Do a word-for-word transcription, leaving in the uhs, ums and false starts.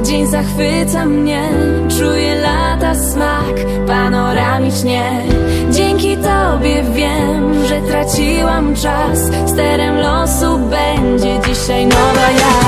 Dzień zachwyca mnie, czuję lata smak panoramicznie. Dzięki Tobie wiem, że traciłam czas. Sterem losu będzie dzisiaj nowa ja.